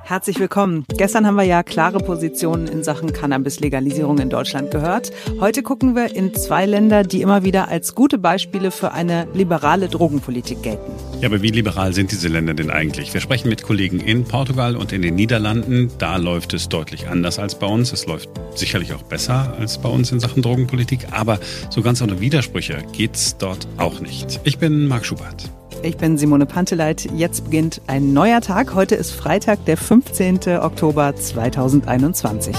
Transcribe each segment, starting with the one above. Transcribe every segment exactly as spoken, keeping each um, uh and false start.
Herzlich willkommen. Gestern haben wir ja klare Positionen in Sachen Cannabis-Legalisierung in Deutschland gehört. Heute gucken wir in zwei Länder, die immer wieder als gute Beispiele für eine liberale Drogenpolitik gelten. Ja, aber wie liberal sind diese Länder denn eigentlich? Wir sprechen mit Kollegen in Portugal und in den Niederlanden. Da läuft es deutlich anders als bei uns. Es läuft sicherlich auch besser als bei uns in Sachen Drogenpolitik. Aber so ganz ohne Widersprüche geht's dort auch nicht. Ich bin Marc Schubert. Ich bin Simone Panteleit. Jetzt beginnt ein neuer Tag. Heute ist Freitag, der fünfzehnten Oktober zweitausendeinundzwanzig.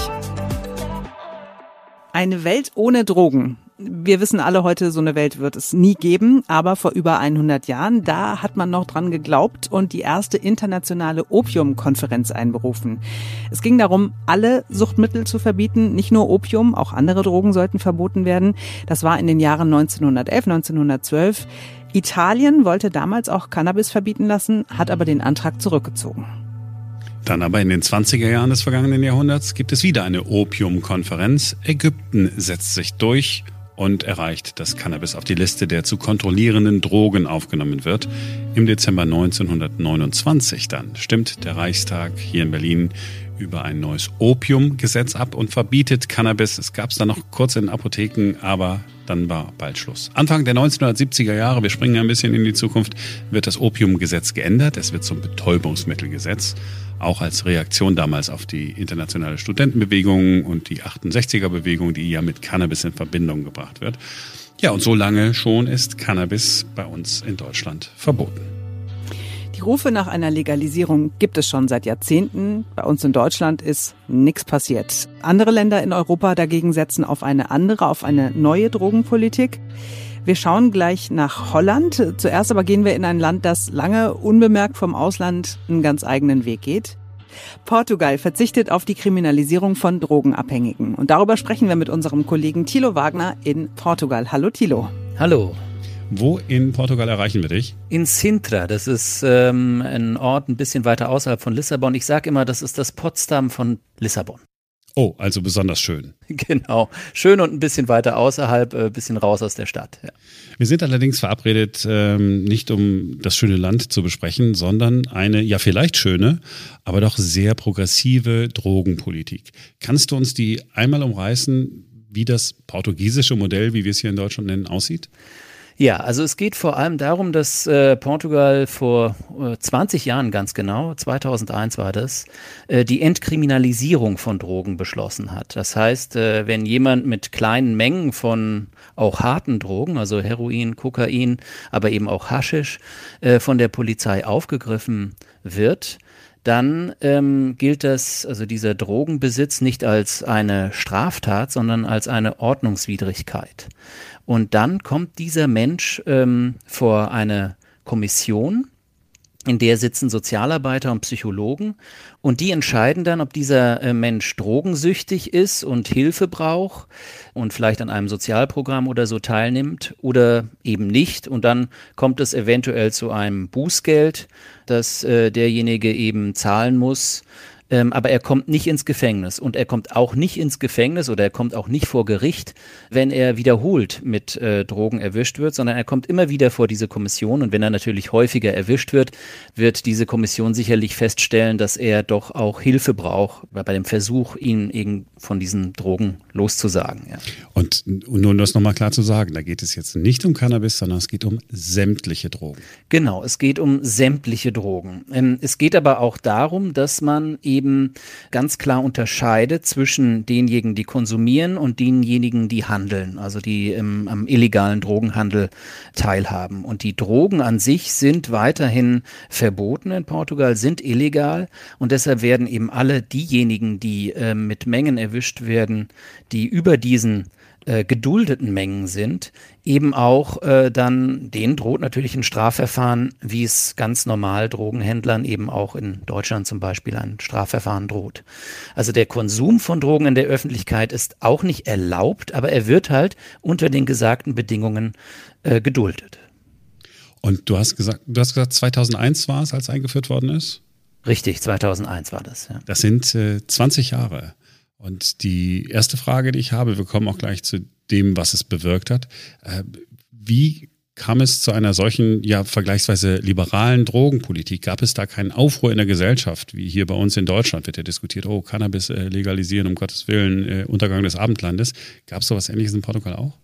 Eine Welt ohne Drogen. Wir wissen alle heute, so eine Welt wird es nie geben, aber vor über hundert Jahren, da hat man noch dran geglaubt und die erste internationale Opiumkonferenz einberufen. Es ging darum, alle Suchtmittel zu verbieten, nicht nur Opium, auch andere Drogen sollten verboten werden. Das war in den Jahren neunzehnhundertelf, neunzehnhundertzwölf. Italien wollte damals auch Cannabis verbieten lassen, hat aber den Antrag zurückgezogen. Dann aber in den zwanziger Jahren des vergangenen Jahrhunderts gibt es wieder eine Opiumkonferenz. Ägypten setzt sich durch und erreicht, dass Cannabis auf die Liste der zu kontrollierenden Drogen aufgenommen wird. Im Dezember neunzehnhundertneunundzwanzig dann stimmt der Reichstag hier in Berlin über ein neues Opiumgesetz ab und verbietet Cannabis. Es gab es dann noch kurz in Apotheken, aber dann war bald Schluss. Anfang der neunzehnhundertsiebziger Jahre, wir springen ein bisschen in die Zukunft, wird das Opiumgesetz geändert. Es wird zum Betäubungsmittelgesetz, auch als Reaktion damals auf die internationale Studentenbewegung und die achtundsechziger-Bewegung, die ja mit Cannabis in Verbindung gebracht wird. Ja, und so lange schon ist Cannabis bei uns in Deutschland verboten. Die Rufe nach einer Legalisierung gibt es schon seit Jahrzehnten. Bei uns in Deutschland ist nichts passiert. Andere Länder in Europa dagegen setzen auf eine andere, auf eine neue Drogenpolitik. Wir schauen gleich nach Holland. Zuerst aber gehen wir in ein Land, das lange unbemerkt vom Ausland einen ganz eigenen Weg geht. Portugal verzichtet auf die Kriminalisierung von Drogenabhängigen. Und darüber sprechen wir mit unserem Kollegen Thilo Wagner in Portugal. Hallo Thilo. Hallo. Wo in Portugal erreichen wir dich? In Sintra, das ist ähm, ein Ort ein bisschen weiter außerhalb von Lissabon. Ich sage immer, das ist das Potsdam von Lissabon. Oh, also besonders schön. Genau, schön und ein bisschen weiter außerhalb, ein bisschen raus aus der Stadt. Ja. Wir sind allerdings verabredet, ähm, nicht um das schöne Land zu besprechen, sondern eine, ja vielleicht schöne, aber doch sehr progressive Drogenpolitik. Kannst du uns die einmal umreißen, wie das portugiesische Modell, wie wir es hier in Deutschland nennen, aussieht? Ja, also es geht vor allem darum, dass äh, Portugal vor äh, zwanzig Jahren ganz genau, zweitausendeins war das, äh, die Entkriminalisierung von Drogen beschlossen hat. Das heißt, äh, wenn jemand mit kleinen Mengen von auch harten Drogen, also Heroin, Kokain, aber eben auch Haschisch, äh, von der Polizei aufgegriffen wird, dann ähm, gilt das, also dieser Drogenbesitz nicht als eine Straftat, sondern als eine Ordnungswidrigkeit. Und dann kommt dieser Mensch ähm, vor eine Kommission, in der sitzen Sozialarbeiter und Psychologen und die entscheiden dann, ob dieser äh, Mensch drogensüchtig ist und Hilfe braucht und vielleicht an einem Sozialprogramm oder so teilnimmt oder eben nicht. Und dann kommt es eventuell zu einem Bußgeld, das äh, derjenige eben zahlen muss. Ähm, aber er kommt nicht ins Gefängnis und er kommt auch nicht ins Gefängnis oder er kommt auch nicht vor Gericht, wenn er wiederholt mit äh, Drogen erwischt wird, sondern er kommt immer wieder vor diese Kommission und wenn er natürlich häufiger erwischt wird, wird diese Kommission sicherlich feststellen, dass er doch auch Hilfe braucht bei dem Versuch, ihn eben von diesen Drogen loszusagen. Ja. Und nur um das nochmal klar zu sagen, da geht es jetzt nicht um Cannabis, sondern es geht um sämtliche Drogen. Genau, es geht um sämtliche Drogen. Ähm, es geht aber auch darum, dass man eben eben ganz klar unterscheidet zwischen denjenigen, die konsumieren und denjenigen, die handeln, also die im, am illegalen Drogenhandel teilhaben. Und die Drogen an sich sind weiterhin verboten in Portugal, sind illegal und deshalb werden eben alle diejenigen, die äh, mit Mengen erwischt werden, die über diesen äh, geduldeten Mengen sind, eben auch äh, dann, denen droht natürlich ein Strafverfahren, wie es ganz normal Drogenhändlern eben auch in Deutschland zum Beispiel ein Strafverfahren droht. Also der Konsum von Drogen in der Öffentlichkeit ist auch nicht erlaubt, aber er wird halt unter den gesagten Bedingungen äh, geduldet. Und du hast gesagt, du hast gesagt, zweitausendeins war es, als eingeführt worden ist? Richtig, zweitausendeins war das, ja. Das sind äh, zwanzig Jahre. Und die erste Frage, die ich habe, wir kommen auch gleich zu dem, was es bewirkt hat. Äh, wie kam es zu einer solchen, ja, vergleichsweise liberalen Drogenpolitik? Gab es da keinen Aufruhr in der Gesellschaft, wie hier bei uns in Deutschland wird ja diskutiert, oh, Cannabis äh, legalisieren, um Gottes Willen, äh, Untergang des Abendlandes. Gab es sowas Ähnliches in Portugal auch?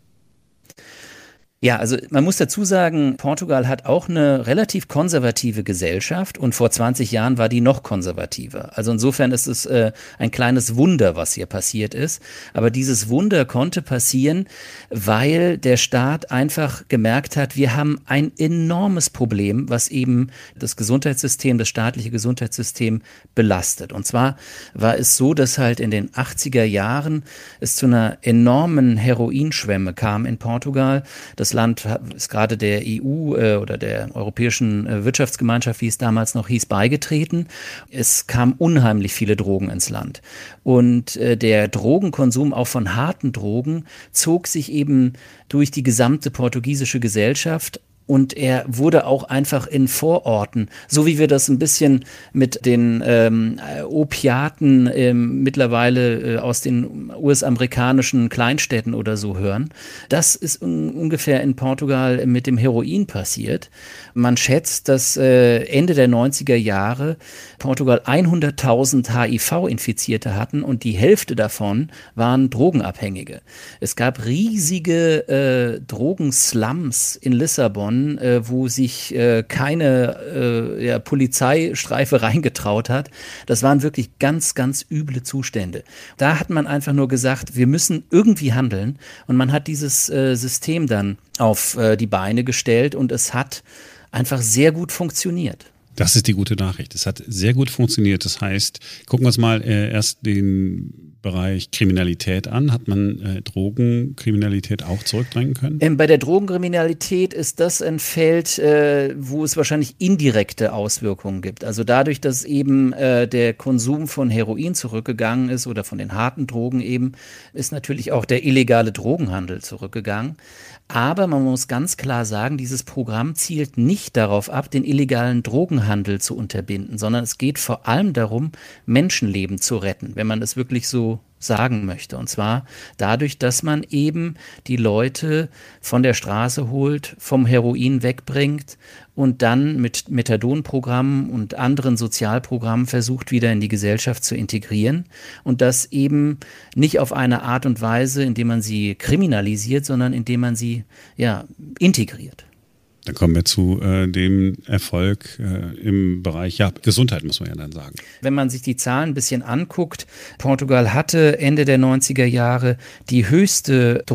Ja, also man muss dazu sagen, Portugal hat auch eine relativ konservative Gesellschaft und vor zwanzig Jahren war die noch konservativer. Also insofern ist es äh, ein kleines Wunder, was hier passiert ist. Aber dieses Wunder konnte passieren, weil der Staat einfach gemerkt hat, wir haben ein enormes Problem, was eben das Gesundheitssystem, das staatliche Gesundheitssystem belastet. Und zwar war es so, dass halt in den achtziger Jahren es zu einer enormen Heroinschwemme kam in Portugal. Das Land ist gerade der E U äh, oder der Europäischen äh, Wirtschaftsgemeinschaft, wie es damals noch hieß, beigetreten. Es kamen unheimlich viele Drogen ins Land. Und äh, der Drogenkonsum, auch von harten Drogen, zog sich eben durch die gesamte portugiesische Gesellschaft. Und er wurde auch einfach in Vororten, so wie wir das ein bisschen mit den ähm, Opiaten ähm, mittlerweile äh, aus den U S-amerikanischen Kleinstädten oder so hören. Das ist un- ungefähr in Portugal mit dem Heroin passiert. Man schätzt, dass äh, Ende der neunziger Jahre Portugal hunderttausend H I V-Infizierte hatten und die Hälfte davon waren Drogenabhängige. Es gab riesige äh, Drogenslums in Lissabon, wo sich äh, keine äh, ja, Polizeistreife reingetraut hat. Das waren wirklich ganz, ganz üble Zustände. Da hat man einfach nur gesagt, wir müssen irgendwie handeln. Und man hat dieses äh, System dann auf äh, die Beine gestellt und es hat einfach sehr gut funktioniert. Das ist die gute Nachricht. Es hat sehr gut funktioniert. Das heißt, gucken wir uns mal äh, erst den Bereich Kriminalität an. Hat man äh, Drogenkriminalität auch zurückdrängen können? Ähm, bei der Drogenkriminalität ist das ein Feld, äh, wo es wahrscheinlich indirekte Auswirkungen gibt. Also dadurch, dass eben äh, der Konsum von Heroin zurückgegangen ist oder von den harten Drogen eben, ist natürlich auch der illegale Drogenhandel zurückgegangen. Aber man muss ganz klar sagen, dieses Programm zielt nicht darauf ab, den illegalen Drogenhandel zu unterbinden, sondern es geht vor allem darum, Menschenleben zu retten, wenn man es wirklich so sagen möchte. Und zwar dadurch, dass man eben die Leute von der Straße holt, vom Heroin wegbringt und dann mit Methadonprogrammen und anderen Sozialprogrammen versucht, wieder in die Gesellschaft zu integrieren. Und das eben nicht auf eine Art und Weise, indem man sie kriminalisiert, sondern indem man sie ja, integriert. Dann kommen wir zu äh, dem Erfolg äh, im Bereich ja, Gesundheit, muss man ja dann sagen. Wenn man sich die Zahlen ein bisschen anguckt, Portugal hatte Ende der neunziger Jahre die höchste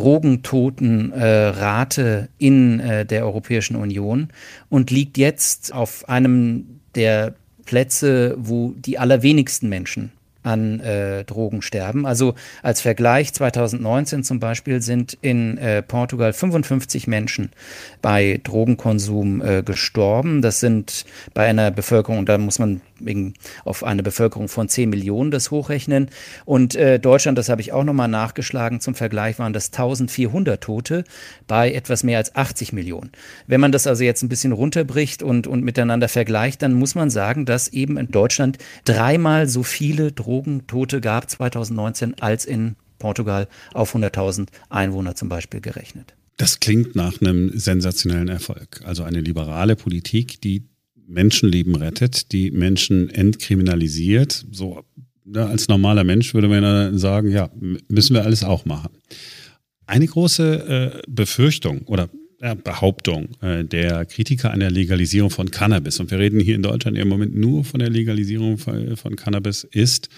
Drogentotenrate äh, in äh, der Europäischen Union und liegt jetzt auf einem der Plätze, wo die allerwenigsten Menschen an äh, Drogen sterben. Also als Vergleich zweitausendneunzehn zum Beispiel sind in äh, Portugal fünfundfünfzig Menschen bei Drogenkonsum äh, gestorben. Das sind bei einer Bevölkerung, da muss man wegen auf eine Bevölkerung von zehn Millionen das hochrechnen. Und äh, Deutschland, das habe ich auch nochmal nachgeschlagen, zum Vergleich waren das eintausendvierhundert Tote bei etwas mehr als achtzig Millionen. Wenn man das also jetzt ein bisschen runterbricht und, und miteinander vergleicht, dann muss man sagen, dass eben in Deutschland dreimal so viele Drogentote gab zweitausendneunzehn als in Portugal auf hunderttausend Einwohner zum Beispiel gerechnet. Das klingt nach einem sensationellen Erfolg. Also eine liberale Politik, die Menschenleben rettet, die Menschen entkriminalisiert. So, ja, als normaler Mensch würde man ja sagen, ja, müssen wir alles auch machen. Eine große äh, Befürchtung oder äh, Behauptung äh, der Kritiker an der Legalisierung von Cannabis, und wir reden hier in Deutschland im Moment nur von der Legalisierung von, von Cannabis, ist,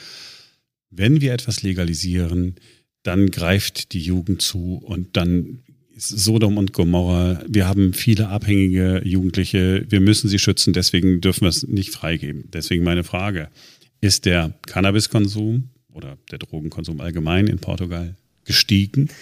wenn wir etwas legalisieren, dann greift die Jugend zu und dann Sodom und Gomorra, wir haben viele abhängige Jugendliche, wir müssen sie schützen, deswegen dürfen wir es nicht freigeben. Deswegen meine Frage, ist der Cannabiskonsum oder der Drogenkonsum allgemein in Portugal gestiegen?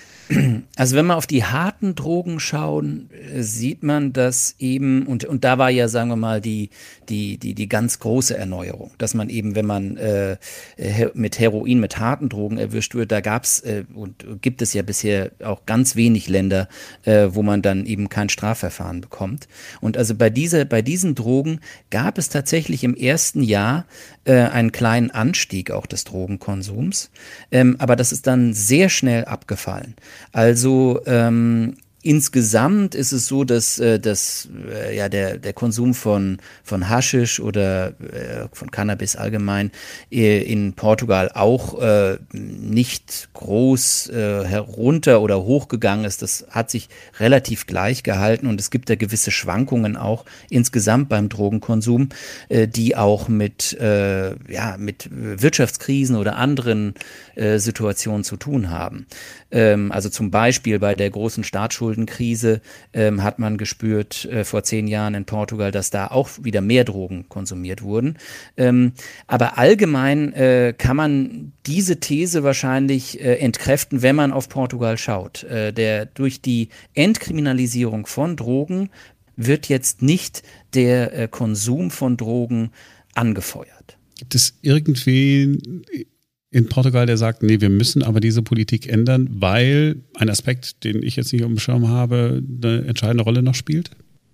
Also wenn wir auf die harten Drogen schauen, sieht man, dass eben, und, und da war ja, sagen wir mal, die, die, die, die ganz große Erneuerung, dass man eben, wenn man äh, mit Heroin, mit harten Drogen erwischt wird, da gab es äh, und gibt es ja bisher auch ganz wenig Länder, äh, wo man dann eben kein Strafverfahren bekommt. Und also bei, dieser, bei diesen Drogen gab es tatsächlich im ersten Jahr äh, einen kleinen Anstieg auch des Drogenkonsums, ähm, aber das ist dann sehr schnell abgefallen. Also ähm, insgesamt ist es so, dass, äh, dass äh, ja, der, der Konsum von, von Haschisch oder äh, von Cannabis allgemein äh, in Portugal auch äh, nicht groß äh, herunter oder hochgegangen ist. Das hat sich relativ gleich gehalten und es gibt da gewisse Schwankungen auch insgesamt beim Drogenkonsum, äh, die auch mit, äh, ja, mit Wirtschaftskrisen oder anderen äh, Situationen zu tun haben. Ähm, also zum Beispiel bei der großen Staatsschuldenkrise ähm, hat man gespürt äh, vor zehn Jahren in Portugal, dass da auch wieder mehr Drogen konsumiert wurden. Ähm, aber allgemein äh, kann man diese These wahrscheinlich äh, entkräften, wenn man auf Portugal schaut. Äh, der, durch die Entkriminalisierung von Drogen wird jetzt nicht der äh, Konsum von Drogen angefeuert. Gibt es irgendwie in Portugal, der sagt, nee, wir müssen aber diese Politik ändern, weil ein Aspekt, den ich jetzt nicht auf dem Schirm habe, eine entscheidende Rolle noch spielt?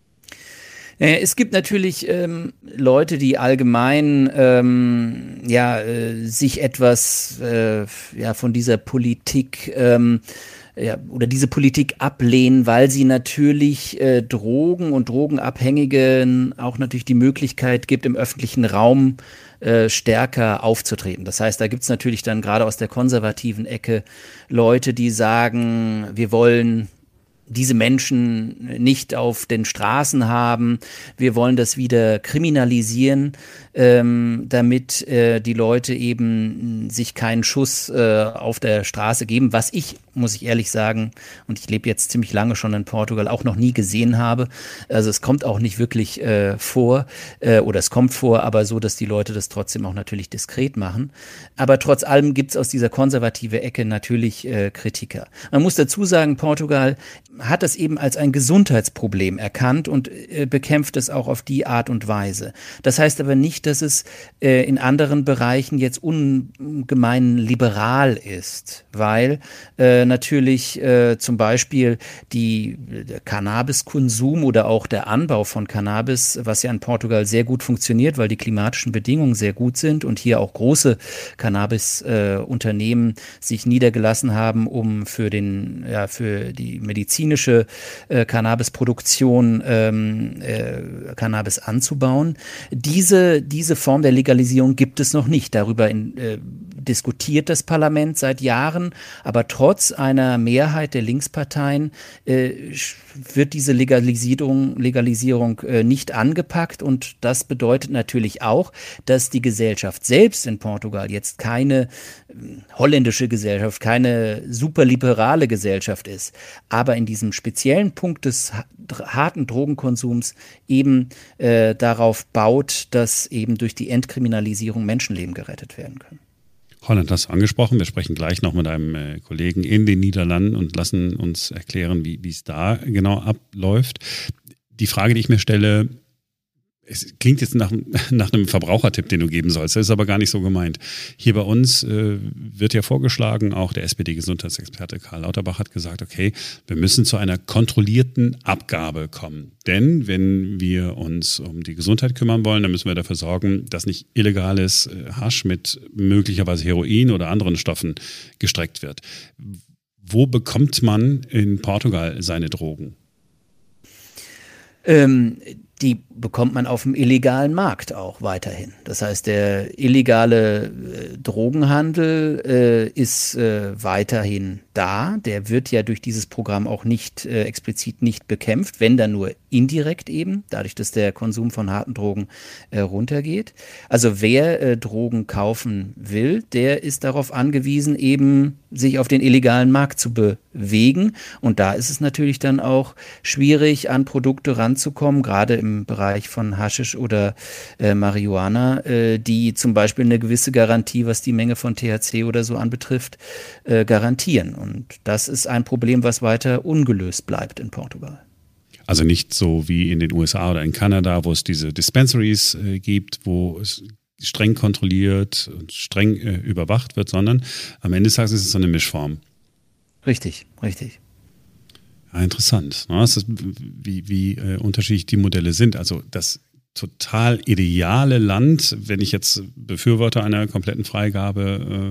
Es gibt natürlich ähm, Leute, die allgemein ähm, ja, äh, sich etwas äh, ja, von dieser Politik ähm, ja, oder diese Politik ablehnen, weil sie natürlich äh, Drogen und Drogenabhängigen auch natürlich die Möglichkeit gibt, im öffentlichen Raum äh, stärker aufzutreten. Das heißt, da gibt es natürlich dann gerade aus der konservativen Ecke Leute, die sagen, wir wollen diese Menschen nicht auf den Straßen haben. Wir wollen das wieder kriminalisieren, ähm, damit äh, die Leute eben sich keinen Schuss äh, auf der Straße geben, was ich, muss ich ehrlich sagen, und ich lebe jetzt ziemlich lange schon in Portugal, auch noch nie gesehen habe. Also es kommt auch nicht wirklich äh, vor, äh, oder es kommt vor, aber so, dass die Leute das trotzdem auch natürlich diskret machen. Aber trotz allem gibt es aus dieser konservativen Ecke natürlich äh, Kritiker. Man muss dazu sagen, Portugal hat das eben als ein Gesundheitsproblem erkannt und äh, bekämpft es auch auf die Art und Weise. Das heißt aber nicht, dass es äh, in anderen Bereichen jetzt ungemein liberal ist, weil äh, natürlich äh, zum Beispiel die, der Cannabiskonsum oder auch der Anbau von Cannabis, was ja in Portugal sehr gut funktioniert, weil die klimatischen Bedingungen sehr gut sind und hier auch große Cannabis-Unternehmen äh, sich niedergelassen haben, um für den, ja, für die medizinische äh, Cannabisproduktion ähm, äh, Cannabis anzubauen. Diese, diese Form der Legalisierung gibt es noch nicht. Darüber in, äh, diskutiert das Parlament seit Jahren, aber trotz einer Mehrheit der Linksparteien äh, wird diese Legalisierung, Legalisierung äh, nicht angepackt und das bedeutet natürlich auch, dass die Gesellschaft selbst in Portugal jetzt keine äh, holländische Gesellschaft, keine superliberale Gesellschaft ist, aber in diesem speziellen Punkt des harten Drogenkonsums eben äh, darauf baut, dass eben durch die Entkriminalisierung Menschenleben gerettet werden können. Holland hast du angesprochen. Wir sprechen gleich noch mit einem äh, Kollegen in den Niederlanden und lassen uns erklären, wie es da genau abläuft. Die Frage, die ich mir stelle, es klingt jetzt nach, nach einem Verbrauchertipp, den du geben sollst. Das ist aber gar nicht so gemeint. Hier bei uns äh, wird ja vorgeschlagen, auch der S P D-Gesundheitsexperte Karl Lauterbach hat gesagt, okay, wir müssen zu einer kontrollierten Abgabe kommen. Denn wenn wir uns um die Gesundheit kümmern wollen, dann müssen wir dafür sorgen, dass nicht illegales Hasch mit möglicherweise Heroin oder anderen Stoffen gestreckt wird. Wo bekommt man in Portugal seine Drogen? Ähm, die bekommt man auf dem illegalen Markt auch weiterhin. Das heißt, der illegale äh, Drogenhandel äh, ist äh, weiterhin da. Der wird ja durch dieses Programm auch nicht äh, explizit nicht bekämpft, wenn dann nur indirekt eben, dadurch, dass der Konsum von harten Drogen äh, runtergeht. Also wer äh, Drogen kaufen will, der ist darauf angewiesen, eben sich auf den illegalen Markt zu bewegen. Und da ist es natürlich dann auch schwierig, an Produkte ranzukommen, gerade im Bereich von Haschisch oder äh, Marihuana, äh, die zum Beispiel eine gewisse Garantie, was die Menge von T H C oder so anbetrifft, äh, garantieren. Und das ist ein Problem, was weiter ungelöst bleibt in Portugal. Also nicht so wie in den U S A oder in Kanada, wo es diese Dispensaries äh, gibt, wo es streng kontrolliert und streng äh, überwacht wird, sondern am Ende des Tages ist es so eine Mischform. Richtig, richtig. Ja, interessant. Ne? Das ist, wie wie äh, unterschiedlich die Modelle sind. Also das total ideale Land, wenn ich jetzt Befürworter einer kompletten Freigabe äh,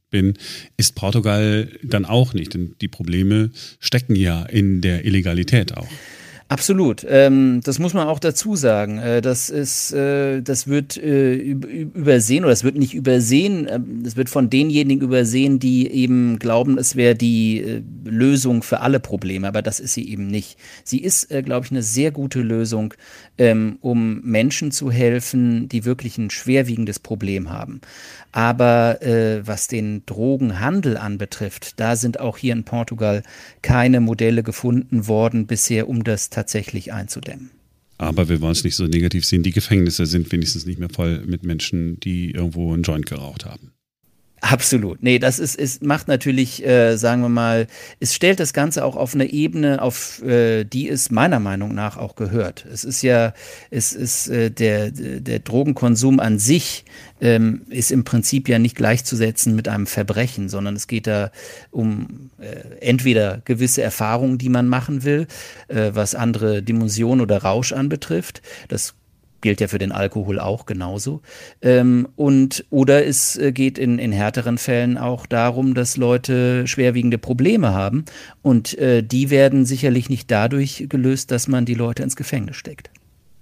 bin, ist Portugal dann auch nicht. Denn die Probleme stecken ja in der Illegalität auch. Absolut. Ähm, das muss man auch dazu sagen. Äh, das ist, äh, das wird äh, übersehen oder es wird nicht übersehen. Es äh, wird von denjenigen übersehen, die eben glauben, es wäre die äh, Lösung für alle Probleme. Aber das ist sie eben nicht. Sie ist, äh, glaube ich, eine sehr gute Lösung, ähm, um Menschen zu helfen, die wirklich ein schwerwiegendes Problem haben. Aber äh, was den Drogenhandel anbetrifft, da sind auch hier in Portugal keine Modelle gefunden worden bisher, um das tatsächlich einzudämmen. Aber wir wollen es nicht so negativ sehen. Die Gefängnisse sind wenigstens nicht mehr voll mit Menschen, die irgendwo einen Joint geraucht haben. Absolut. Nee, das ist, ist macht natürlich, äh, sagen wir mal, es stellt das Ganze auch auf eine Ebene, auf äh, die es meiner Meinung nach auch gehört. Es ist ja, es ist äh, der, der Drogenkonsum an sich ähm, ist im Prinzip ja nicht gleichzusetzen mit einem Verbrechen, sondern es geht da um äh, entweder gewisse Erfahrungen, die man machen will, äh, was andere Dimensionen oder Rausch anbetrifft. Das gilt ja für den Alkohol auch genauso. Ähm, und, oder es äh, geht in, in härteren Fällen auch darum, dass Leute schwerwiegende Probleme haben. Und äh, die werden sicherlich nicht dadurch gelöst, dass man die Leute ins Gefängnis steckt.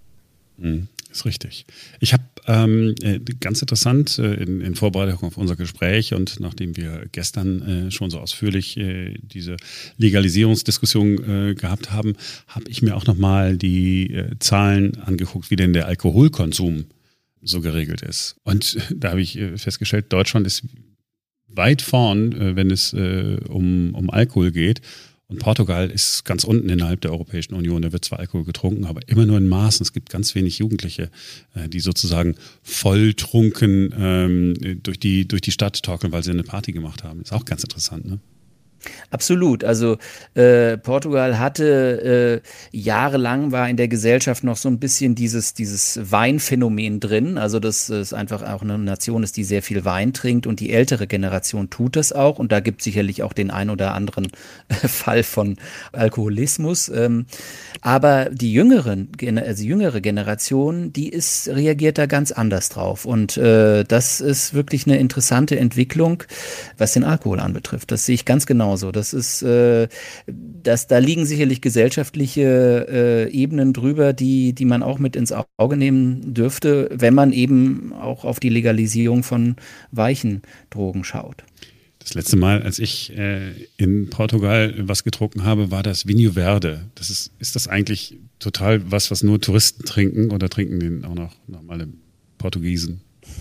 Mhm, ist richtig. Ich habe ähm, ganz interessant äh, in, in Vorbereitung auf unser Gespräch und nachdem wir gestern äh, schon so ausführlich äh, diese Legalisierungsdiskussion äh, gehabt haben, habe ich mir auch nochmal die äh, Zahlen angeguckt, wie denn der Alkoholkonsum so geregelt ist. Und da habe ich äh, festgestellt, Deutschland ist weit vorn, äh, wenn es äh, um, um Alkohol geht. Und Portugal ist ganz unten innerhalb der Europäischen Union. Da wird zwar Alkohol getrunken, aber immer nur in Maßen. Es gibt ganz wenig Jugendliche, die sozusagen volltrunken ähm, durch die, durch die Stadt torkeln, weil sie eine Party gemacht haben. Ist auch ganz interessant, ne? Absolut. Also äh, Portugal hatte äh, jahrelang war in der Gesellschaft noch so ein bisschen dieses, dieses Weinphänomen drin. Also dass es einfach auch eine Nation ist, die sehr viel Wein trinkt und die ältere Generation tut das auch. Und da gibt es sicherlich auch den ein oder anderen äh, Fall von Alkoholismus. Ähm, aber die jüngeren, also die jüngere Generation, die ist, reagiert da ganz anders drauf. Und äh, das ist wirklich eine interessante Entwicklung, was den Alkohol anbetrifft. Das sehe ich ganz genau. So, das ist, äh, das, da liegen sicherlich gesellschaftliche äh, Ebenen drüber, die, die man auch mit ins Auge nehmen dürfte, wenn man eben auch auf die Legalisierung von weichen Drogen schaut. Das letzte Mal, als ich äh, in Portugal was getrunken habe, war das Vinho Verde. Das ist, ist das eigentlich total was, was nur Touristen trinken oder trinken den auch noch normale Portugiesen?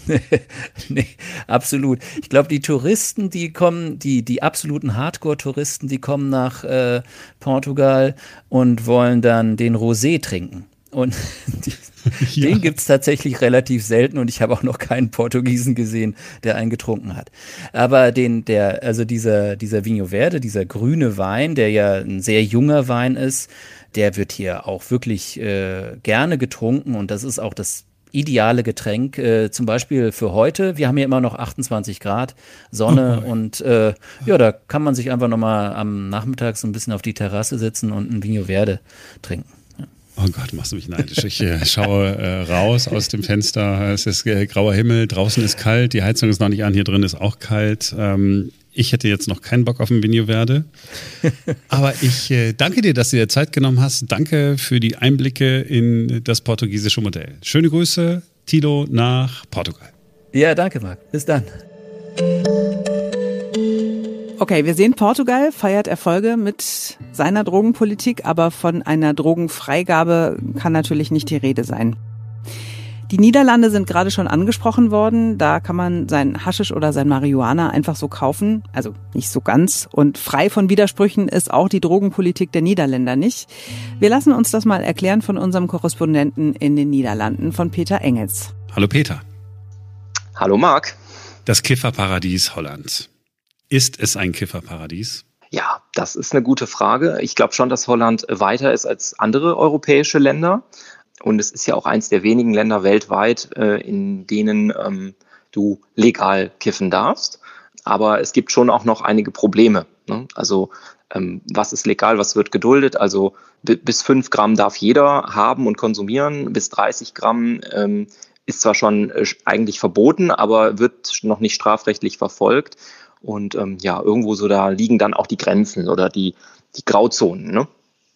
Nee, absolut. Ich glaube, die Touristen, die kommen, die, die absoluten Hardcore-Touristen, die kommen nach äh, Portugal und wollen dann den Rosé trinken. Und die, ja. Den gibt es tatsächlich relativ selten und ich habe auch noch keinen Portugiesen gesehen, der einen getrunken hat. Aber den, der, also dieser, dieser Vinho Verde, dieser grüne Wein, der ja ein sehr junger Wein ist, der wird hier auch wirklich äh, gerne getrunken und das ist auch das ideale Getränk, äh, zum Beispiel für heute. Wir haben hier immer noch achtundzwanzig Grad Sonne oh, und äh, ja, da kann man sich einfach nochmal am Nachmittag so ein bisschen auf die Terrasse setzen und ein Vinho Verde trinken. Ja. Oh Gott, machst du mich neidisch. Ich äh, schaue äh, raus aus dem Fenster, es ist äh, grauer Himmel, draußen ist kalt, die Heizung ist noch nicht an, hier drin ist auch kalt. Ähm, Ich hätte jetzt noch keinen Bock auf ein Vinho Verde. Aber ich äh, danke dir, dass du dir Zeit genommen hast. Danke für die Einblicke in das portugiesische Modell. Schöne Grüße, Tilo, nach Portugal. Ja, danke, Marc. Bis dann. Okay, wir sehen, Portugal feiert Erfolge mit seiner Drogenpolitik, aber von einer Drogenfreigabe kann natürlich nicht die Rede sein. Die Niederlande sind gerade schon angesprochen worden. Da kann man sein Haschisch oder sein Marihuana einfach so kaufen. Also nicht so ganz. Und frei von Widersprüchen ist auch die Drogenpolitik der Niederländer nicht. Wir lassen uns das mal erklären von unserem Korrespondenten in den Niederlanden, von Peter Engels. Hallo Peter. Hallo Marc. Das Kifferparadies Holland. Ist es ein Kifferparadies? Ja, das ist eine gute Frage. Ich glaube schon, dass Holland weiter ist als andere europäische Länder. Und es ist ja auch eins der wenigen Länder weltweit, äh, in denen ähm, du legal kiffen darfst. Aber es gibt schon auch noch einige Probleme, ne? Also ähm, was ist legal, was wird geduldet? Also b- bis fünf Gramm darf jeder haben und konsumieren. Bis dreißig Gramm ähm, ist zwar schon äh, eigentlich verboten, aber wird noch nicht strafrechtlich verfolgt. Und ähm, ja, irgendwo so da liegen dann auch die Grenzen oder die, die Grauzonen, ne?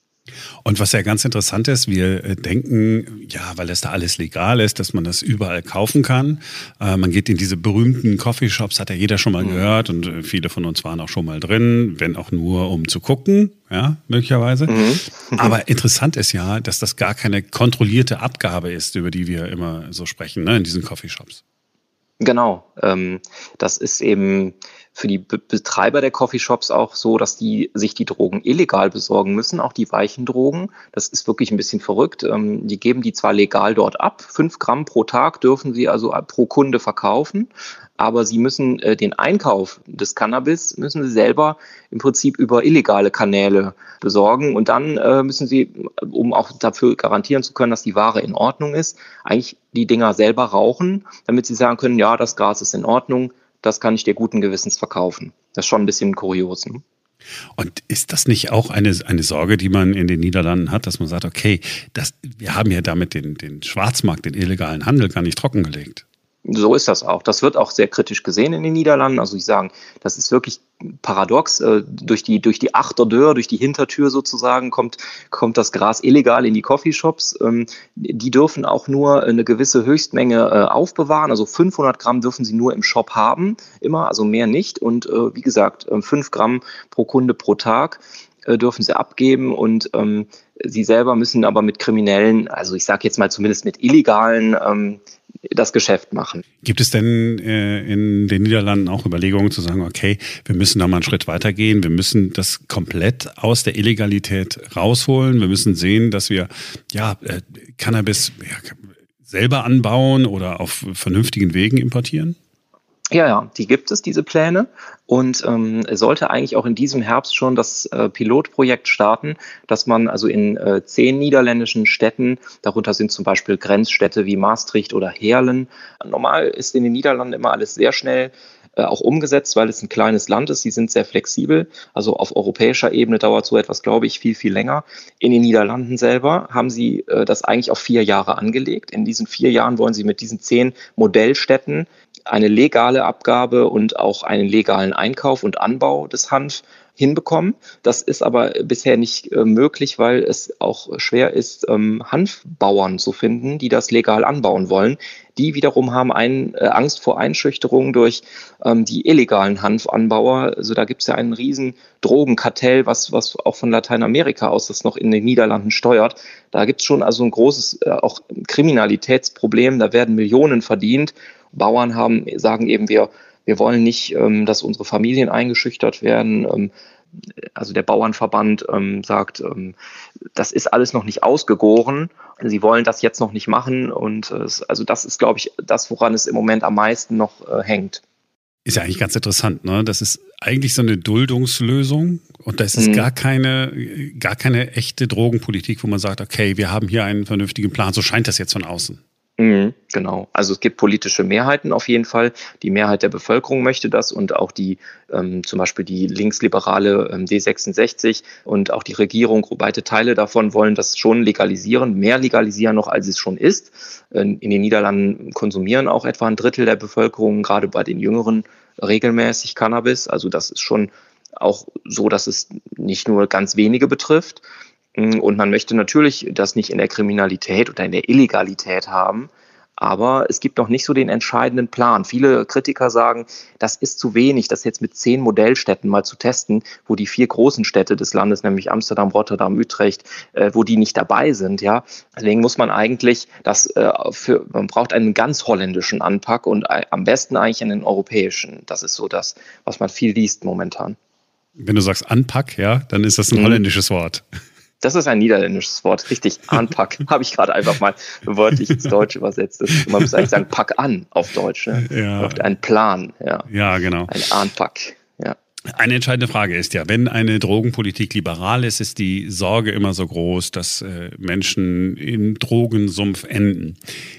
Und was ja ganz interessant ist, wir denken, ja, weil das da alles legal ist, dass man das überall kaufen kann. Äh, man geht in diese berühmten Coffeeshops, hat ja jeder schon mal mhm. gehört und viele von uns waren auch schon mal drin, wenn auch nur um zu gucken, ja, möglicherweise. Mhm. Aber interessant ist ja, dass das gar keine kontrollierte Abgabe ist, über die wir immer so sprechen, ne, in diesen Coffeeshops. Genau, ähm, das ist eben für die Be- Betreiber der Coffeeshops auch so, dass die sich die Drogen illegal besorgen müssen, auch die weichen Drogen. Das ist wirklich ein bisschen verrückt. Ähm, die geben die zwar legal dort ab, fünf Gramm pro Tag dürfen sie also pro Kunde verkaufen, aber sie müssen äh, den Einkauf des Cannabis, müssen sie selber im Prinzip über illegale Kanäle besorgen und dann äh, müssen sie, um auch dafür garantieren zu können, dass die Ware in Ordnung ist, eigentlich die Dinger selber rauchen, damit sie sagen können, ja, das Gras ist in Ordnung, das kann ich dir guten Gewissens verkaufen. Das ist schon ein bisschen kurios. Ne? Und ist das nicht auch eine, eine Sorge, die man in den Niederlanden hat, dass man sagt, okay, das, wir haben ja damit den, den Schwarzmarkt, den illegalen Handel gar nicht trockengelegt? So ist das auch. Das wird auch sehr kritisch gesehen in den Niederlanden. Also ich sagen, das ist wirklich paradox. Äh, durch die, durch die Achterdeur, durch die Hintertür sozusagen kommt, kommt das Gras illegal in die Coffeeshops. Ähm, die dürfen auch nur eine gewisse Höchstmenge äh, aufbewahren. Also fünfhundert Gramm dürfen sie nur im Shop haben, immer, also mehr nicht. Und äh, wie gesagt, fünf Gramm pro Kunde pro Tag äh, dürfen sie abgeben und ähm, sie selber müssen aber mit Kriminellen, also ich sage jetzt mal zumindest mit Illegalen, ähm, das Geschäft machen. Gibt es denn äh, in den Niederlanden auch Überlegungen zu sagen, okay, wir müssen da mal einen Schritt weitergehen, wir müssen das komplett aus der Illegalität rausholen, wir müssen sehen, dass wir ja äh, Cannabis ja, selber anbauen oder auf vernünftigen Wegen importieren? Ja, ja, die gibt es, diese Pläne. Und ähm, sollte eigentlich auch in diesem Herbst schon das äh, Pilotprojekt starten, dass man also in äh, zehn niederländischen Städten, darunter sind zum Beispiel Grenzstädte wie Maastricht oder Heerlen. Normal ist in den Niederlanden immer alles sehr schnell äh, auch umgesetzt, weil es ein kleines Land ist. Die sind sehr flexibel. Also auf europäischer Ebene dauert so etwas, glaube ich, viel, viel länger. In den Niederlanden selber haben sie äh, das eigentlich auf vier Jahre angelegt. In diesen vier Jahren wollen sie mit diesen zehn Modellstädten eine legale Abgabe und auch einen legalen Einkauf und Anbau des Hanf hinbekommen. Das ist aber bisher nicht äh, möglich, weil es auch schwer ist, ähm, Hanfbauern zu finden, die das legal anbauen wollen. Die wiederum haben ein, äh, Angst vor Einschüchterung durch ähm, die illegalen Hanfanbauer. Also da gibt es ja einen riesen Drogenkartell, was, was auch von Lateinamerika aus das noch in den Niederlanden steuert. Da gibt es schon also ein großes äh, auch Kriminalitätsproblem. Da werden Millionen verdient. Bauern haben, sagen eben, wir, wir wollen nicht, ähm, dass unsere Familien eingeschüchtert werden. Ähm, also der Bauernverband ähm, sagt, ähm, das ist alles noch nicht ausgegoren. Sie wollen das jetzt noch nicht machen. Und äh, also das ist, glaube ich, das, woran es im Moment am meisten noch äh, hängt. Ist ja eigentlich ganz interessant, ne? Das ist eigentlich so eine Duldungslösung und das ist mhm. gar keine, gar keine echte Drogenpolitik, wo man sagt, okay, wir haben hier einen vernünftigen Plan. So scheint das jetzt von außen. Mhm, genau. Also es gibt politische Mehrheiten auf jeden Fall. Die Mehrheit der Bevölkerung möchte das und auch die, ähm, zum Beispiel die linksliberale ähm, D sechsundsechzig und auch die Regierung, weite Teile davon wollen das schon legalisieren, mehr legalisieren noch, als es schon ist. In, in den Niederlanden konsumieren auch etwa ein Drittel der Bevölkerung, gerade bei den Jüngeren, regelmäßig Cannabis. Also das ist schon auch so, dass es nicht nur ganz wenige betrifft. Und man möchte natürlich das nicht in der Kriminalität oder in der Illegalität haben, aber es gibt noch nicht so den entscheidenden Plan. Viele Kritiker sagen, das ist zu wenig, das jetzt mit zehn Modellstädten mal zu testen, wo die vier großen Städte des Landes, nämlich Amsterdam, Rotterdam, Utrecht, äh, wo die nicht dabei sind. Ja, deswegen muss man eigentlich das äh, für, man braucht einen ganz holländischen Anpack und äh, am besten eigentlich einen europäischen. Das ist so das, was man viel liest momentan. Wenn du sagst Anpack, ja, dann ist das ein mhm. holländisches Wort. Das ist ein niederländisches Wort, richtig, Anpack, habe ich gerade einfach mal wörtlich ins Deutsch übersetzt. Das, man muss eigentlich sagen, pack an auf Deutsch. Ne? Ja. Ein Plan, ja. Ja, genau. Ein Anpack, ja. Eine entscheidende Frage ist ja, wenn eine Drogenpolitik liberal ist, ist die Sorge immer so groß, dass äh, Menschen im Drogensumpf enden.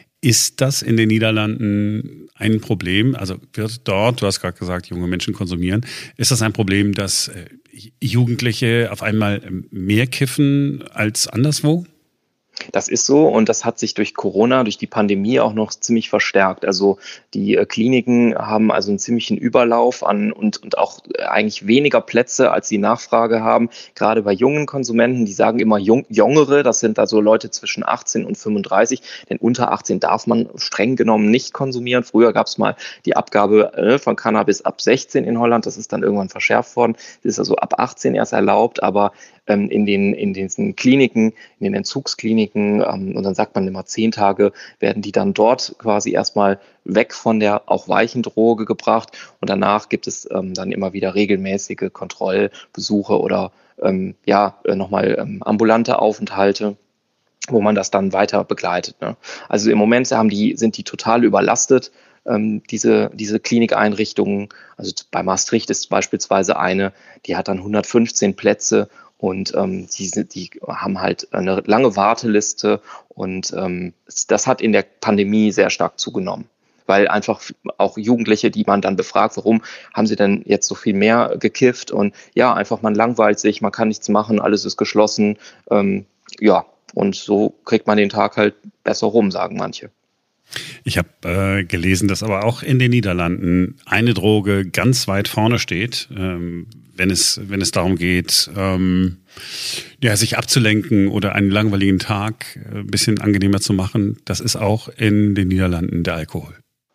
Ist das in den Niederlanden ein Problem? Also wird dort, du hast gerade gesagt, junge Menschen konsumieren, ist das ein Problem, dass äh, Jugendliche auf einmal mehr kiffen als anderswo? Das ist so und das hat sich durch Corona, durch die Pandemie auch noch ziemlich verstärkt. Also die äh, Kliniken haben also einen ziemlichen Überlauf an und, und auch eigentlich weniger Plätze, als sie Nachfrage haben. Gerade bei jungen Konsumenten, die sagen immer jung, Jüngere, das sind also Leute zwischen achtzehn und fünfunddreißig, denn unter achtzehn darf man streng genommen nicht konsumieren. Früher gab es mal die Abgabe äh, von Cannabis ab sechzehn in Holland, das ist dann irgendwann verschärft worden. Das ist also ab achtzehn erst erlaubt, aber ähm, in den in diesen Kliniken, in den Entzugskliniken, ähm, und dann sagt man immer zehn Tage, werden die dann dort quasi erstmal weg von der auch weichen Droge gebracht und danach gibt es ähm, dann immer wieder regelmäßige Kontrollbesuche oder ähm, ja äh, nochmal ähm, ambulante Aufenthalte, wo man das dann weiter begleitet. Ne? Also im Moment haben die, sind die total überlastet, ähm, diese, diese Klinikeinrichtungen. Also bei Maastricht ist beispielsweise eine, die hat dann hundertfünfzehn Plätze und ähm, die, die haben halt eine lange Warteliste und ähm, das hat in der Pandemie sehr stark zugenommen. Weil einfach auch Jugendliche, die man dann befragt, warum haben sie denn jetzt so viel mehr gekifft? Und ja, einfach man langweilt sich, man kann nichts machen, alles ist geschlossen. Ähm, ja, und so kriegt man den Tag halt besser rum, sagen manche. Ich habe äh, gelesen, dass aber auch in den Niederlanden eine Droge ganz weit vorne steht, ähm, wenn es wenn es darum geht, ähm, ja, sich abzulenken oder einen langweiligen Tag ein bisschen angenehmer zu machen. Das ist auch in den Niederlanden der Alkohol.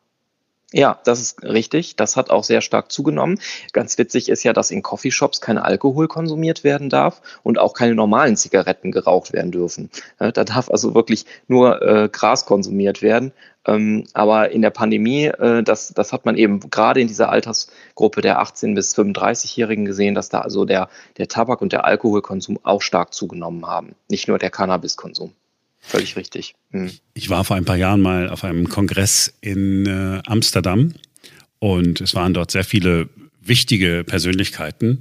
Ja, das ist richtig. Das hat auch sehr stark zugenommen. Ganz witzig ist ja, dass in Coffeeshops kein Alkohol konsumiert werden darf und auch keine normalen Zigaretten geraucht werden dürfen. Da darf also wirklich nur äh, Gras konsumiert werden. Ähm, aber in der Pandemie, äh, das, das hat man eben gerade in dieser Altersgruppe der achtzehn- bis fünfunddreißig-Jährigen gesehen, dass da also der, der Tabak- und der Alkoholkonsum auch stark zugenommen haben. Nicht nur der Cannabiskonsum. Völlig richtig. Hm. Ich war vor ein paar Jahren mal auf einem Kongress in äh, Amsterdam und es waren dort sehr viele wichtige Persönlichkeiten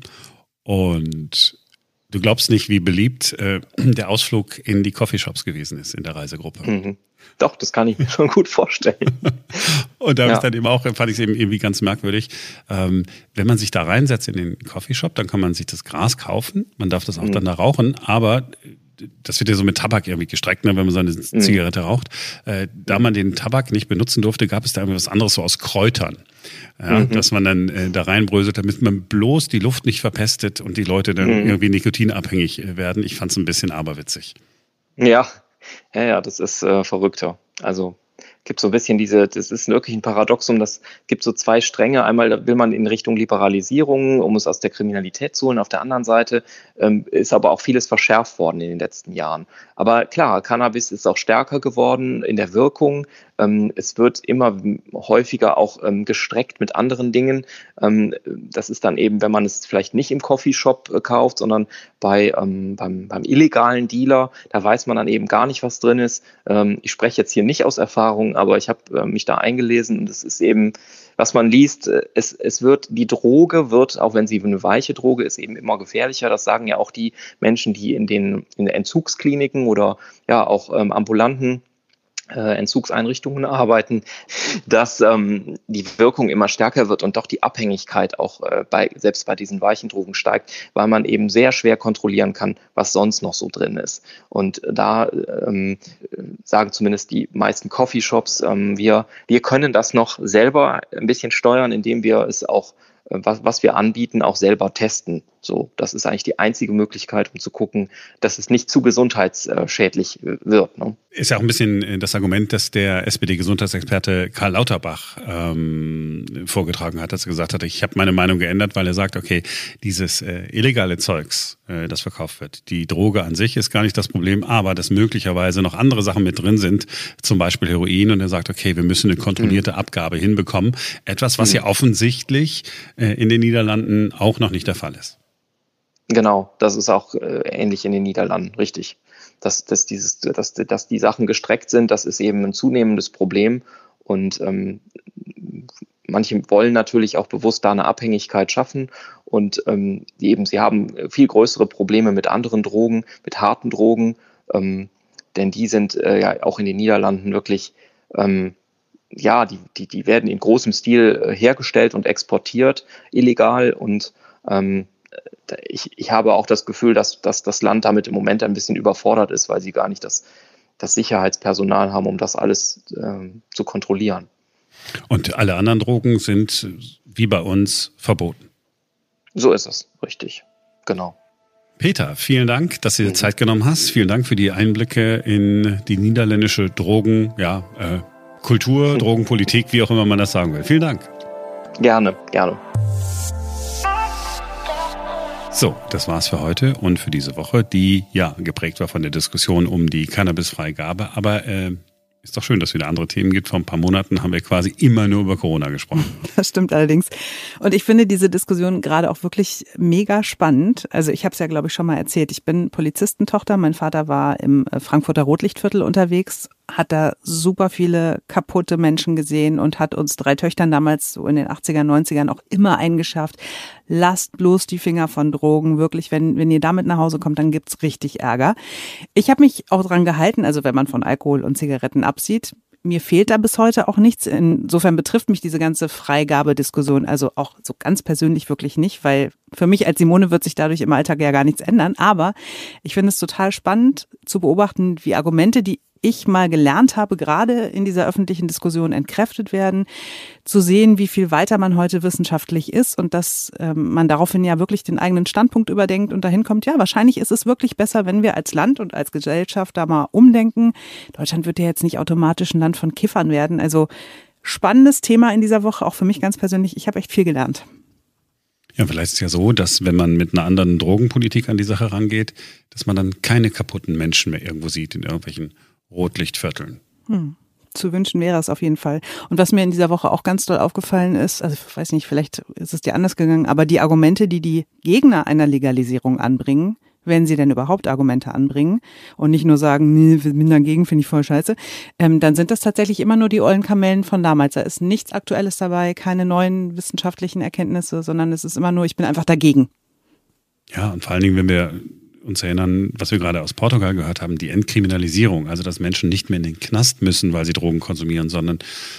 und du glaubst nicht, wie beliebt äh, der Ausflug in die Coffeeshops gewesen ist in der Reisegruppe. Mhm. Doch, das kann ich mir schon gut vorstellen. Und da Ja. ist dann eben auch, fand ich es eben irgendwie ganz merkwürdig, ähm, wenn man sich da reinsetzt in den Coffeeshop, dann kann man sich das Gras kaufen, man darf das auch Mhm. dann da rauchen, aber das wird ja so mit Tabak irgendwie gestreckt, ne, wenn man so eine Mhm. Zigarette raucht. Äh, da man den Tabak nicht benutzen durfte, gab es da irgendwie was anderes so aus Kräutern. Ja, Mhm. dass man dann äh, da reinbröselt, damit man bloß die Luft nicht verpestet und die Leute dann Mhm. irgendwie nikotinabhängig äh, werden. Ich fand es ein bisschen aberwitzig. Ja, ja, ja, das ist äh, verrückter. Also gibt so ein bisschen diese, das ist wirklich ein Paradoxum, das gibt so zwei Stränge. Einmal will man in Richtung Liberalisierung, um es aus der Kriminalität zu holen. Auf der anderen Seite ähm, ist aber auch vieles verschärft worden in den letzten Jahren. Aber klar, Cannabis ist auch stärker geworden in der Wirkung. Ähm, es wird immer häufiger auch ähm, gestreckt mit anderen Dingen. Ähm, das ist dann eben, wenn man es vielleicht nicht im Coffeeshop äh, kauft, sondern bei, ähm, beim, beim illegalen Dealer, da weiß man dann eben gar nicht, was drin ist. Ähm, ich spreche jetzt hier nicht aus Erfahrung, aber ich habe äh, mich da eingelesen und es ist eben, was man liest, äh, es, es wird, die Droge wird, auch wenn sie eine weiche Droge ist, eben immer gefährlicher. Das sagen ja auch die Menschen, die in den, in den Entzugskliniken oder ja auch ähm, ambulanten Äh, Entzugseinrichtungen arbeiten, dass ähm, die Wirkung immer stärker wird und doch die Abhängigkeit auch äh, bei, selbst bei diesen weichen Drogen steigt, weil man eben sehr schwer kontrollieren kann, was sonst noch so drin ist. Und da ähm, sagen zumindest die meisten Coffeeshops, ähm, wir, wir können das noch selber ein bisschen steuern, indem wir es auch Was, was wir anbieten, auch selber testen. So, das ist eigentlich die einzige Möglichkeit, um zu gucken, dass es nicht zu gesundheitsschädlich wird. Ne? Ist ja auch ein bisschen das Argument, das der S P D-Gesundheitsexperte Karl Lauterbach ähm, vorgetragen hat, als er gesagt hat, ich habe meine Meinung geändert, weil er sagt, okay, dieses äh, illegale Zeugs, äh, das verkauft wird, die Droge an sich ist gar nicht das Problem, aber dass möglicherweise noch andere Sachen mit drin sind, zum Beispiel Heroin, und er sagt, okay, wir müssen eine kontrollierte mhm. Abgabe hinbekommen. Etwas, was mhm. ja offensichtlich äh, in den Niederlanden auch noch nicht der Fall ist. Genau, das ist auch äh, ähnlich in den Niederlanden, richtig. Dass, dass, dieses, dass, dass die Sachen gestreckt sind, das ist eben ein zunehmendes Problem. Und ähm, manche wollen natürlich auch bewusst da eine Abhängigkeit schaffen. Und ähm, die eben, sie haben viel größere Probleme mit anderen Drogen, mit harten Drogen. Ähm, denn die sind äh, ja auch in den Niederlanden wirklich, ähm, ja, die, die, die werden in großem Stil äh, hergestellt und exportiert, illegal. Und ähm, Ich, ich habe auch das Gefühl, dass, dass das Land damit im Moment ein bisschen überfordert ist, weil sie gar nicht das, das Sicherheitspersonal haben, um das alles äh, zu kontrollieren. Und alle anderen Drogen sind wie bei uns verboten. So ist es, richtig, genau. Peter, vielen Dank, dass du dir Zeit genommen hast. Vielen Dank für die Einblicke in die niederländische Drogen, ja, äh, Kultur, Drogenpolitik, wie auch immer man das sagen will. Vielen Dank. Gerne, gerne. So, das war's für heute und für diese Woche, die ja geprägt war von der Diskussion um die Cannabisfreigabe. Aber äh, ist doch schön, dass es wieder andere Themen gibt. Vor ein paar Monaten haben wir quasi immer nur über Corona gesprochen. Das stimmt allerdings. Und ich finde diese Diskussion gerade auch wirklich mega spannend. Also ich habe es ja, glaube ich, schon mal erzählt. Ich bin Polizistentochter. Mein Vater war im Frankfurter Rotlichtviertel unterwegs, hat da super viele kaputte Menschen gesehen und hat uns drei Töchtern damals so in den achtzigern, neunzigern auch immer eingeschärft. Lasst bloß die Finger von Drogen. Wirklich, wenn, wenn ihr damit nach Hause kommt, dann gibt's richtig Ärger. Ich habe mich auch dran gehalten, also wenn man von Alkohol und Zigaretten absieht, mir fehlt da bis heute auch nichts. Insofern betrifft mich diese ganze Freigabediskussion also auch so ganz persönlich wirklich nicht, weil für mich als Simone wird sich dadurch im Alltag ja gar nichts ändern. Aber ich finde es total spannend zu beobachten, wie Argumente, die ich mal gelernt habe, gerade in dieser öffentlichen Diskussion entkräftet werden, zu sehen, wie viel weiter man heute wissenschaftlich ist und dass ähm, man daraufhin ja wirklich den eigenen Standpunkt überdenkt und dahin kommt, ja, wahrscheinlich ist es wirklich besser, wenn wir als Land und als Gesellschaft da mal umdenken. Deutschland wird ja jetzt nicht automatisch ein Land von Kiffern werden. Also spannendes Thema in dieser Woche, auch für mich ganz persönlich. Ich habe echt viel gelernt. Ja, vielleicht ist es ja so, dass wenn man mit einer anderen Drogenpolitik an die Sache rangeht, dass man dann keine kaputten Menschen mehr irgendwo sieht in irgendwelchen Rotlichtvierteln. Hm. Zu wünschen wäre es auf jeden Fall. Und was mir in dieser Woche auch ganz doll aufgefallen ist, also ich weiß nicht, vielleicht ist es dir anders gegangen, aber die Argumente, die die Gegner einer Legalisierung anbringen, wenn sie denn überhaupt Argumente anbringen und nicht nur sagen, nee, wir sind dagegen, finde ich voll scheiße, ähm, dann sind das tatsächlich immer nur die ollen Kamellen von damals. Da ist nichts Aktuelles dabei, keine neuen wissenschaftlichen Erkenntnisse, sondern es ist immer nur, ich bin einfach dagegen. Ja, und vor allen Dingen, wenn wir uns erinnern, was wir gerade aus Portugal gehört haben, die Entkriminalisierung, also dass Menschen nicht mehr in den Knast müssen, weil sie Drogen konsumieren, sondern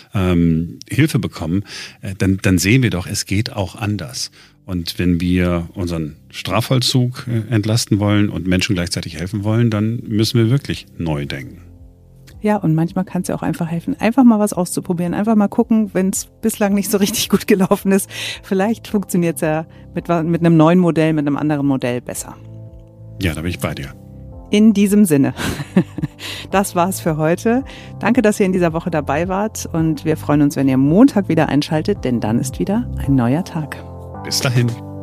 ähm, Hilfe bekommen, äh, dann, dann sehen wir doch, es geht auch anders. Und wenn wir unseren Strafvollzug äh, entlasten wollen und Menschen gleichzeitig helfen wollen, dann müssen wir wirklich neu denken. Ja, und manchmal kann es ja auch einfach helfen, einfach mal was auszuprobieren, einfach mal gucken, wenn es bislang nicht so richtig gut gelaufen ist. Vielleicht funktioniert es ja mit, mit einem neuen Modell, mit einem anderen Modell besser. Ja, da bin ich bei dir. In diesem Sinne, das war's für heute. Danke, dass ihr in dieser Woche dabei wart und wir freuen uns, wenn ihr Montag wieder einschaltet, denn dann ist wieder ein neuer Tag. Bis dahin.